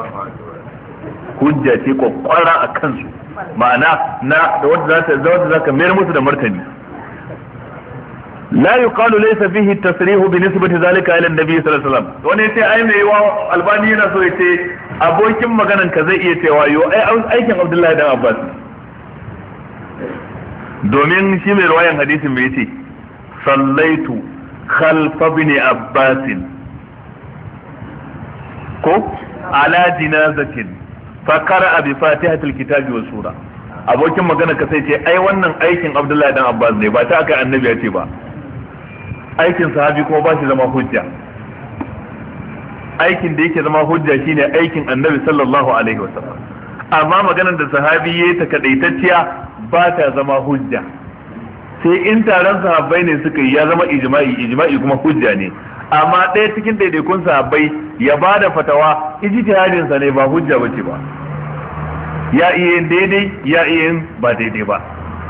hujja ce kwakwara a kansu, ma'ana na da wanda za ka mayar musu da martani. la yuqalu laysa fihi at-tasrih bi nisbati zalika ila an-nabi sallallahu alaihi wasallam wani yace ai mai wa albani yana so yace abokin maganan ka zai iya cewa yo ai aikin Abdullahi dan Abbas domin shi mai riwayan hadisin mai yace sallaitu khalfa ibn Abbas ko ala jinazatin fa qara'a bi fatihatil kitabi was sura abokin magana ka sai ce ai wannan aikin Abdullahi dan Abbas ne ba ta aka annabi ya ce ba aikin sahabi kuma ba shi zama hujja aikin da yake zama hujja shine aikin annabi sallallahu alaihi wasallam amma maganar da sahabi yayi ta kadaitacciya ba ta zama hujja sai in taron sahabbai ne suka yi ya zama ijma'i kuma hujja ne amma ɗaya cikin daidaikun sahabbai ya bada fatawa ijtihadin sa ne ba hujja bace ba ya iya yin daidai ya iya yin ba daidai ba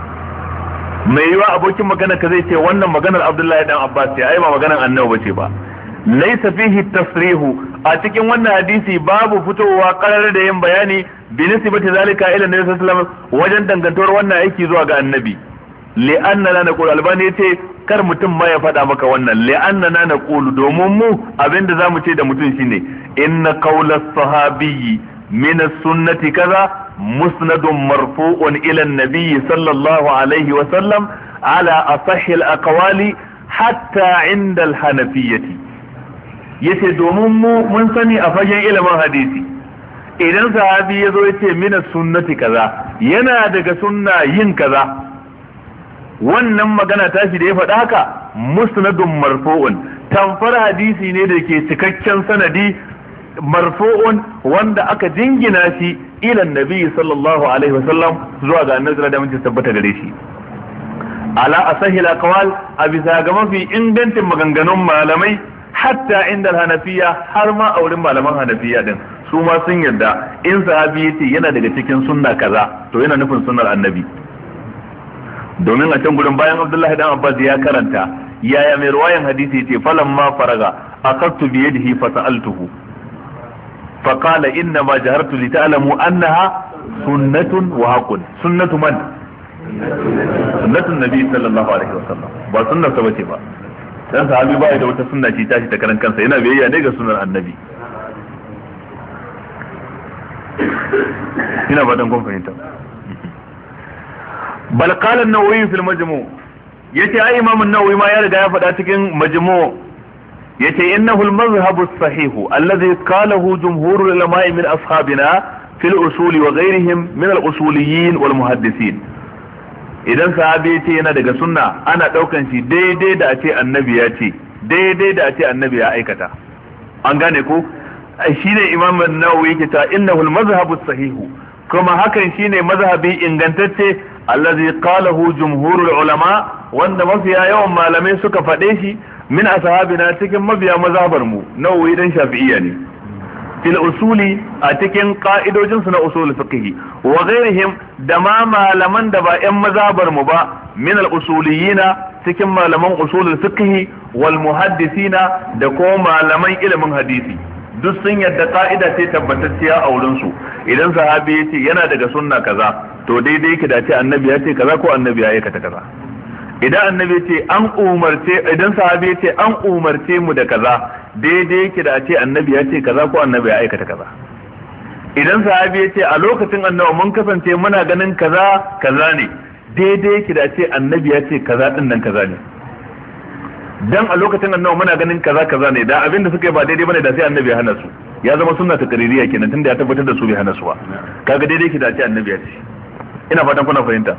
mai yiwa abokin magana ka zai ce wannan maganar Abdullahi dan Abbas ya ai ba maganar annabi bace ba laysa fihi tasrihu a cikin wannan hadisi babu fitowa karar da yin bayani bi nisbati zalika ila nabi sallallahu alaihi wasallam wajen dangantuwar wannan aiki zuwa ga annabi li'anna la naqulu albani yace kar mutum ma ya faɗa maka wannan li'anna na naqulu domin mu abinda zamu ce da mutum shine inna qawla sahabiyyi min as-sunnati kaza musnadun marfu'un ila an-nabi sallallahu alaihi wa sallam ala asahhi al-aqwali hatta 'inda al-hanafiyyati yace domin mu mun sani a fagen ilimin hadisi idan sahabi yazo yace min as-sunnati kaza yana daga sunna yin kaza wannan magana tashi da ya faɗa haka musnadun marfu'un tamfar hadisi ne da ke cikakken sanadi marfu'un wanda aka jingina shi ila annabi sallallahu alaihi wasallam zuwa ga annabi da mun tabbata gare shi ala asahil aqwal a bisa ga mafi ingancin maganganun malamai hatta inda hanafiya har ma a wurin malaman hanafiya din su ma sun yarda in sahabi yace yana daga cikin sunna kaza to yana nufin sunnar annabi domin a can gurin bayan Abdullahi dan Abbas ya karanta yaya mai ruwayan hadisi yace falamma faraga aqadtu bi yadihi fa sa'altuhu fa qala inna ma jahartu li ta'lamu annaha sunnatun wa haqqun sunnatu man sunnatun nabi sallallahu alaihi wasallam ba sunnar sa bace ba dan sahabi ba da wata sunna ce tashi ta karan kansa yana biyayya ne ga sunnar annabi ina ba dan kun fahimta bal qala an-nawawi fil majmu' yace ai imam an-nawawi ma ya riga ya faɗa cikin majmu' yace innahu al-madhhab as-sahih alladhi qalahu jumhur al-ulama min ashabina fil usul wa ghayrihim min al-usuliyyin wal muhaddisin idan sahabi yace yana daga sunna ana daukan shi daidai da a ce annabi ya ce daidai da a ce annabi ya aikata an gane ko shine imam an-nawawi yake ta innahu al-madhhab as-sahih kuma hakan shine mazhabi ingantacce allazi qalahu jumhurul ulama wanda mafiya yawan malamai suka faɗe shi min ashabina cikin mabiya mazhabar mu nawawi dan shafi'iyya ne fil usuli a cikin ka'idojin su na usul fiqh wa ghairihim da ma malaman da ba yan mazhabar mu ba min al usuliyina cikin malaman usul fiqh wal muhaddisina da ko malaman ilimin hadisi duk sun yadda ka'ida ce tabbatacciya a wurin su idan sahabi ya ce yana daga sunna kaza to daidai yake da ce annabi ya ce kaza ko annabi ya aikata kaza idan annabi ya ce an umarce idan sahabi ya ce an umarce mu da kaza daidai yake da ce annabi ya ce kaza ko annabi ya aikata kaza idan sahabi ya ce a lokacin annabi mun kasance muna ganin kaza kaza ne daidai yake da ce annabi ya ce kaza din nan kaza ne dan a lokacin annabi muna ganin kaza kaza ne da abin da suka yi ba daidai bane da sai annabi ya hana su ya zama sunna ta qaririya kenan tunda ya tabbatar da su bai hana su ba kaga daidai ki da ce annabi ya ce ina fatan kuna fahimta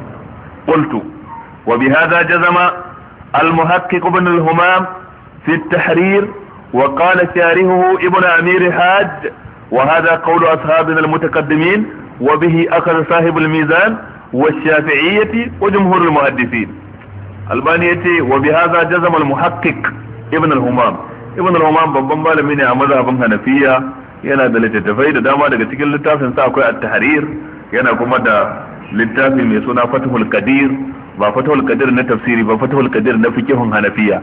qultu wa bi hadha jazama al muhaqqiq ibn al humam fi al tahrir wa qala sharihuhu ibn amir hajj wa hadha qawlu ashabina al mutaqaddimin wa bihi akhadha sahib al mizan wa shafi'iyyah wa jumhur al muhaddithin albani yace wa bi hadha jazama al muhaqqiq ibn al humam ibn al-Humam babban malami ne a mazhabin Hanafiya yana da littattafai da dama daga cikin littafin sa akwai at-Tahrir yana kuma da littafi mai suna Fathul Qadir ba Fathul Qadir na tafsiri ba Fathul Qadir na fiqhun Hanafiya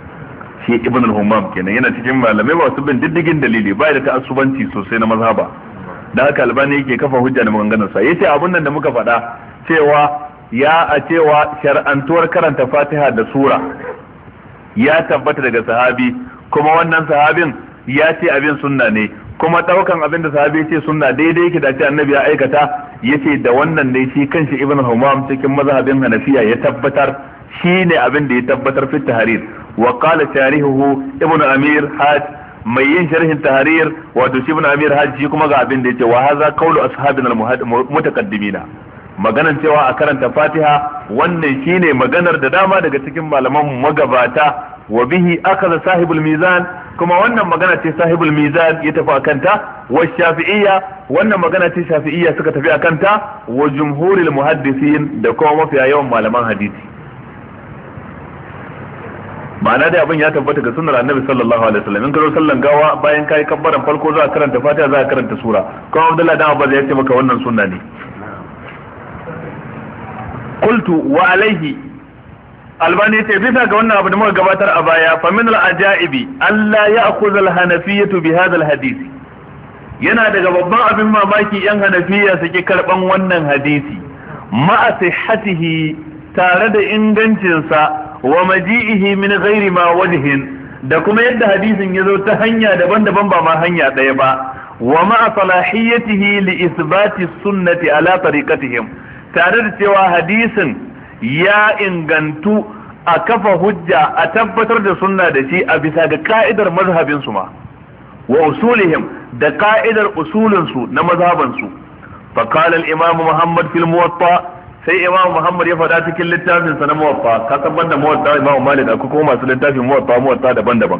shi ibn al-Humam kenan yana cikin malamai ba su bin diddigin dalili ba da ta'assubanci sosai na mazhaba da haka albani yake kafa hujja da maganganun sa yace abun nan da muka faɗa cewa ya a cewa shar'antuwar karanta Fatiha da sura ya tabbata daga sahabi, kuma wannan sahabin ya ce abin sunna ne, kuma daukan abin da sahabi ce sunna daidai yake da ce annabi ya aikata, yace da wannan ne shi kanshi ibn Humam cikin mazhabin Hanafiya ya tabbatar shine abin da ya tabbatar fi tahrir. wa qala sharihuhu ibn Amir Hajj, mai yin sharhin tahrir wato shi ibn Amir Hajj shi kuma ga abin da yace wa hadha qawlu ashabina al-mutaqaddimina, maganan cewa a karanta Fatiha wannan shine maganar da dama daga cikin malaman magabata. wa bihi akaza sahibul mizan, kuma wannan magana ce sahibul mizan ya tafi akanta. wa shafi'iyya, wannan magana ce shafi'iyya suka tafi akanta. wa jumhuril muhaddisin, da kuma mafiya yawan malaman hadisi. ma'ana dai abin ya tabbata ga sunnar annabi sallallahu alaihi wasallam. in ka zo sallan gawa bayan kai kabbaran farko za ka karanta Fatiha, za ka karanta sura. kuma Abdullahi dan Abbas ya ce maka wannan sunna ne. qultu wa alaihi, Albani ce bisa ga wannan abu da muka gabatar a baya, fa min al-ajaibi alla ya'khudha al-hanafiyyatu bi hadha al-hadith, yana daga babban abin mamaki yan hanafiya suke karban wannan hadisi ma'a sihhatihi, tare da ingancinsa, wa maji'ihi min ghairi ma wajhin, da kuma yadda hadisin yazo ta hanya daban-daban ba ma hanya ɗaya ba, wa ma'a salahiyatihi li isbati sunnati ala tariqatihim, tare da cewa hadisin ya ingantu a kafa hujja a tabbatar da sunna da shi a bisa ga ka'idar mazhabin su ma, wa usulihim, da ka'idar usulin su na mazhaban su. fa qala al-imam Muhammad fil Muwatta, sai imam Muhammad ya faɗa cikin littafin sa na Muwatta. ka san banda Muwatta imam Malik akwai kuma masu littafin Muwatta daban-daban.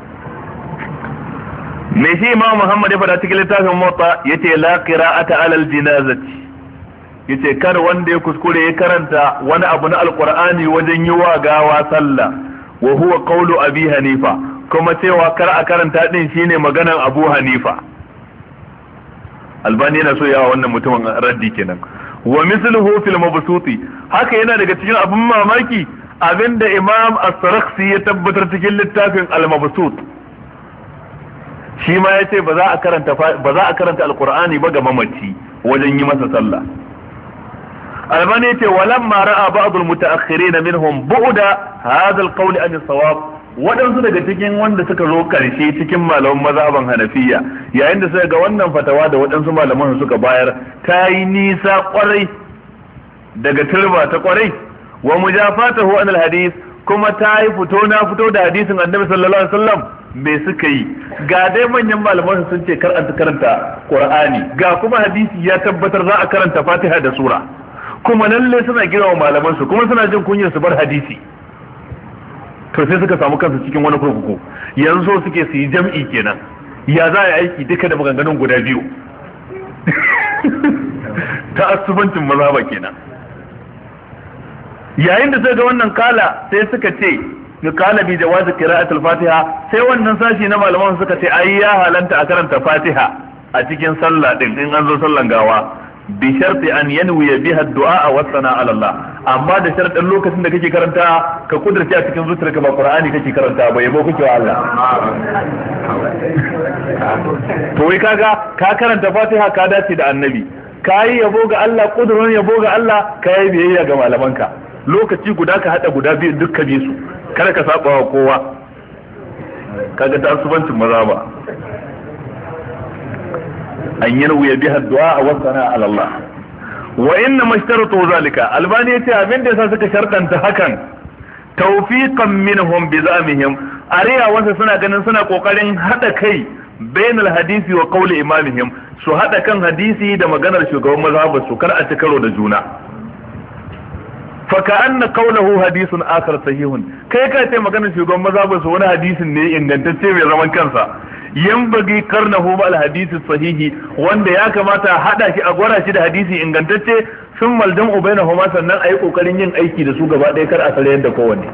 me shi imam Muhammad ya faɗa cikin littafin Muwatta yace la qira'ata 'ala al-janazati, yace kar wanda ya kuskure ya karanta wani abu na alqur'ani wajen yi wa gawa sallah, wa huwa qawlu abi hanifa, kuma cewa kar a karanta din shine maganan abu hanifa. Albani yana so yawa wannan mutumin raddi kenan. wa misluhu fil mabsuti, haka yana daga cikin abin mamaki abinda imam as-Sarakhsi ya tabbatar cikin littafin al-mabsut, shi ma yace ba za a karanta alqur'ani ba ga mamaci wajen yi masa sallah. Albani yace walamma ra'a ba'd al-mutaakhirin minhum bu'da hadha al-qawl an as-sawab, wadansu daga cikin wanda suka zo karshe cikin malaman mazhaban Hanafiya, yayin da suka ga wannan fatawa da wadansu malaman suka bayar ta yi nisa kwarai daga turba ta kwarai, wa mujafatahu an al-hadith, kuma ta yi fito na fito da hadisin Annabi sallallahu alaihi wasallam. me suka yi? ga dai manyan malaman sun ce kar an karanta Qur'ani, ga kuma hadisi ya tabbatar za a karanta Fatiha da sura, kuma lalle suna girma malaman su, kuma suna jin kunyar su bar hadisi. to sai suka samu kansu cikin wani kurkuku, yanzu suke su yi jam'i kenan, ya za a yi aiki duka da maganganun guda biyu ta asubancin mazhaba kenan. yayin da suka ga wannan kala sai suka ce kala bi jawazi qira'atul Fatiha, sai wannan sashi na malaman suka ce ai ya halanta a karanta Fatiha a cikin sallah din in an zo sallan gawa, bi sharti an yanwi biha ad-du'a wa sana'a ala Allah, amma da sharadin lokacin da kake karanta ka kudurce a cikin zuciyarka ba Qur'ani kake karanta ba, yabo kake wa Allah. to wai kaga ka karanta Fatiha ka dace da Annabi, kai yabo ga Allah, kudurin yabo ga Allah, kai biyayya ga malamanka, lokaci guda ka hada guda biyu dukkan su, kada ka saba wa kowa. kaga ta asubancin maza ba, an yanwi biha ad-du'a wa sana'a ala Allah. wa inna mashtaratu zalika, Albani yace abin da yasa suka shartanta hakan tawfiqan minhum bi zamihim, ariya wanda suna ganin suna kokarin hada kai bainal hadisi wa qawli imamihim, su hada kan hadisi da maganar shugaban mazhabar su, kar a ci karo da juna. fa ka'anna qawluhu hadithun akhar sahihun, kai ka ce maganar shugaban mazhabar su wani hadisin ne ingantacce mai zaman kansa, yanbaghi qarnahu mal hadisi sahihi, wanda ya kamata a hada shi a gwara shi da hadisi ingantacce, sun maljam'u bainahuma, sannan ayi kokarin yin aiki da su gaba ɗaya, kar a sare da kowanne.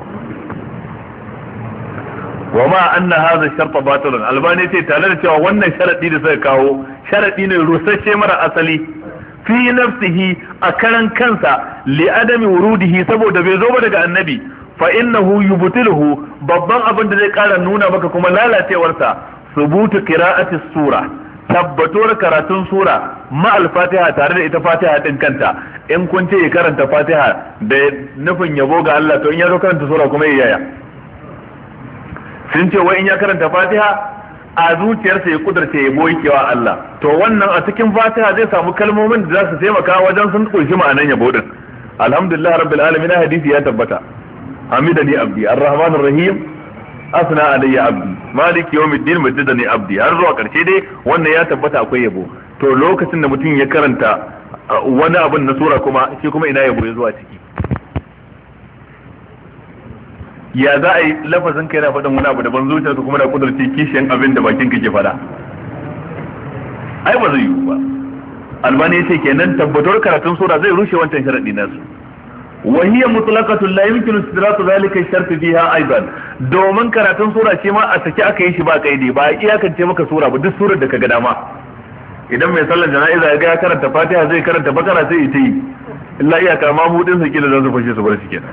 wa ma anna hadha shart batilun, Albani ce tare da cewa wannan sharadi da suka kawo sharadi ne rusasshe mara asali fi nafsihi, a karan kansa, li adami wurudihi, saboda bai zo ba daga Annabi, fa innahu yubtiluhu, babban abin da zai kara nuna maka kuma lalacewarsa subutu qira'ati sura, tabbatuwar karatun sura ma al-fatiha tare da ita fatiha din kanta, in kun ce ya karanta fatiha da nufin yabo ga Allah, to in ya zo karanta sura kuma ya yaya? Sun ce wai in ya karanta fatiha a zuciyarsa ya kudurce yabo yake wa Allah, to wannan a cikin fatiha zai samu kalmomin da za su taimaka wajen sun kunshi ma'anan yabo din. Alhamdulillah rabbil alamin, hadisi ya tabbata. Hamidani abdi ar-rahmanir rahim asna alayya abdi maliki yawmiddin majjadani abdi, har zuwa karshe dai wannan ya tabbata akwai yabo. To lokacin da mutum ya karanta wani abin na sura kuma shi kuma ina yabo ya zuwa ciki? Ya za a yi lafazin kai na faɗin wani abu daban zuciyarsa kuma da kudurci kishiyan abin da bakin kake faɗa? Ai ba zai yiwu ba. Albani ya ce kenan tabbatar karatun sura zai rushe wancan sharadi nasu. وهي مطلقة لا يمكن استدراك ذلك الشرط فيها ايضا, domin karatun sura shi ma a saki aka yi shi ba kaidi, ba iyakance maka sura ba, duk surar da kaga dama. Idan mai sallar jana'iza ya ga ya karanta Fatiha zai karanta Bakara sai ita yi, illa iyaka ma budin sa kila zan su fashe su bar shi kenan.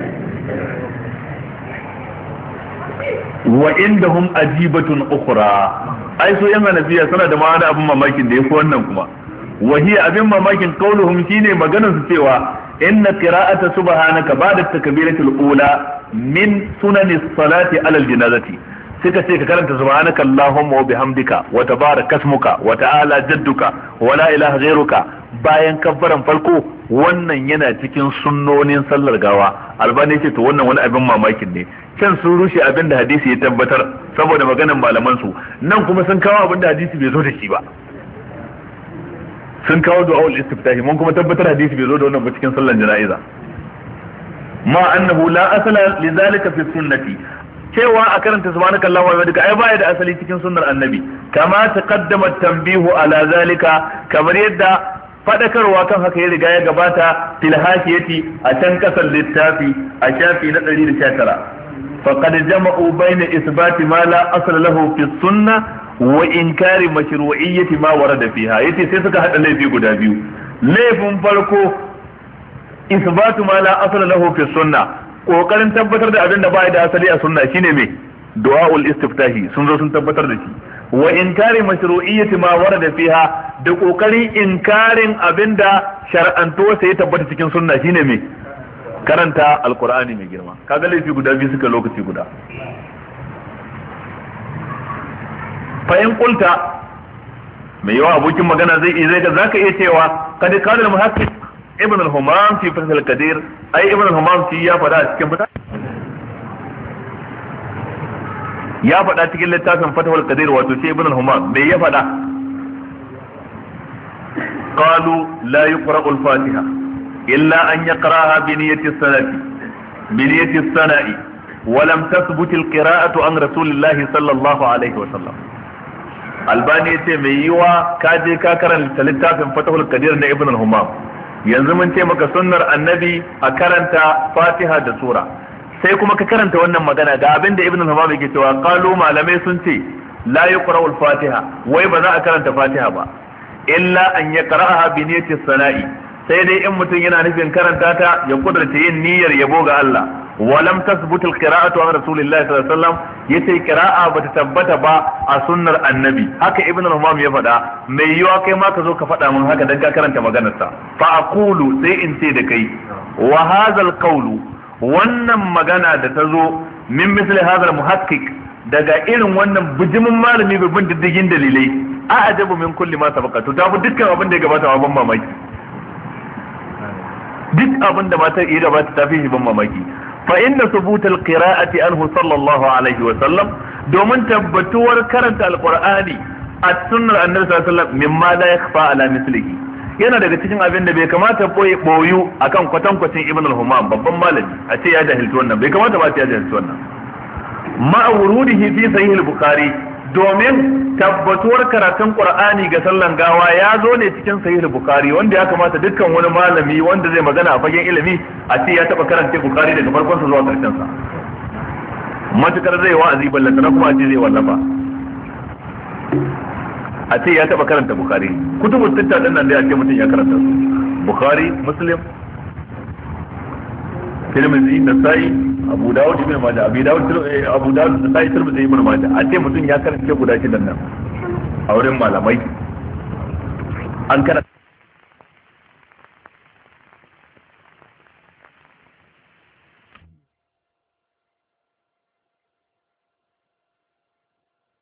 Wa indahum ajibatun ukhra, ai so yan hanafiya suna da ma'ana abin mamakin da yafi wannan kuma. Wa hiya abin mamakin qauluhum shine maganar su cewa inna qira'ata subhanaka ba'da takbiratul ula min sunanis salati alal janazati, suka ce ka karanta subhanaka allahumma wa bihamdika wa tabaraka ismuka wa ta'ala jadduka wa la ilaha ghairuka bayan kabbaran farko, wannan yana cikin sunnonin sallar gawa. Albani ce to wannan wani abin mamakin ne, can sun rushe abin da hadisi ya tabbatar saboda maganan malaman su, nan kuma sun kawo abin da hadisi bai zo da shi ba, sun kawo du'aul istiftahi, mun kuma tabbatar hadisi bai zo da wannan ba cikin sallar jana'iza. Ma annahu la asala lidhalika fi sunnati, cewa a karanta subhanaka allahumma wa bihamdika ai baya da asali cikin sunnar annabi, kama taqaddama tanbihu ala zalika, kamar yadda fadakarwa kan haka ya riga ya gabata fil hashiyati a can kasar littafi a shafi na 119. faqad jama'u bayna isbati ma la asla lahu fi sunnah wa inkari mashru'iyyati ma warada fiha, yace sai suka hada laifi guda biyu. Laifin farko isbatu ma la asla lahu fi sunnah, kokarin tabbatar da abin da bai da asali a sunna shine me du'aul istiftahi, sun zo sun tabbatar da shi. Wa inkari mashru'iyyati ma warada fiha, da kokarin inkarin abin da shar'anto sai ya tabbata cikin sunna shine me karanta alqur'ani mai girma. Kaga laifi guda biyu suka lokaci guda. Fa'in kulta mai yawa abokin magana zai ga zaka iya cewa kad kana al-muhaqqiq ibn al-humam fi fath al-qadir, ai ibn al-humam shi ya fada cikin fata, ya fada cikin littafin fath al-qadir, wato shi ibn al-humam bai ya fada qalu la yuqra'u al-fatiha illa an yaqra'aha bi niyyati as-sana'i wa lam tathbut al-qira'atu an rasulillahi sallallahu alaihi wa sallam. Albani yace mai yiwa ka je ka karanta littafin Fathul Qadir na Ibn al-Humam, yanzu mun ce maka sunnar annabi a karanta Fatiha da sura, sai kuma ka karanta wannan magana ga abin da Ibn al-Humam yake cewa qalu malamai sun ce la yuqra'u al-Fatiha, wai ba za a karanta Fatiha ba illa an yaqra'aha bi niyyati sana'i, sai dai in mutum yana nufin karanta ta ya kudurta yin niyyar yabo ga Allah. ولم تثبت القراءة عن رسول الله صلى الله عليه وسلم, yace qira'a bata tabbata ba a sunnar annabi. Haka ibn al-Humam ya faɗa, mai yiwa kai ma ka zo ka faɗa mun haka dan ka karanta maganar sa. Fa aqulu, sai in ce da kai, wa hadha al-qawlu, wannan magana da ta zo min misli hadha al-muhaqqiq, daga irin wannan bijimin malami bai bin diddigin dalilai, a ajabu min kulli ma sabaqa, to tafi dukkan abin da ya gabata ban mamaki. Duk abin da mata iya gabata tafi shi ban mamaki. fa inna thubut al-qira'ati anhu sallallahu alaihi wa sallam, domin tabbatuwar karanta alqur'ani a sunnar annabi sallallahu alaihi wa sallam mimma la yakhfa ala mislihi, yana daga cikin abin da bai kamata boyu akan kwatankwacin ibn al-Humam babban malami a ce ya jahilci wannan, bai kamata ba ya jahilci wannan. ma wurudihi fi sahih al-Bukhari, domin tabbatuwar karatun Qur'ani ga sallan gawa ya zo ne cikin sahih Bukhari, wanda ya kamata dukkan wani malami wanda zai magana a fagen ilimi a ce ya taba karanta Bukhari daga farkon sa zuwa karshen sa. Matukar zai wa'azi ballantana kuma a ce zai wallafa, a ce ya taba karanta Bukhari. Kutubus sitta din nan da ya ce mutum ya karanta su, Bukhari, Muslim, Tirmidhi, Nasa'i, Abu Dawud, Ibn Majah, Abu Dawud, Nasa'i, Tirmidhi, Ibn Majah, a ce mutum ya karanta guda shidan nan a wurin malamai. an kana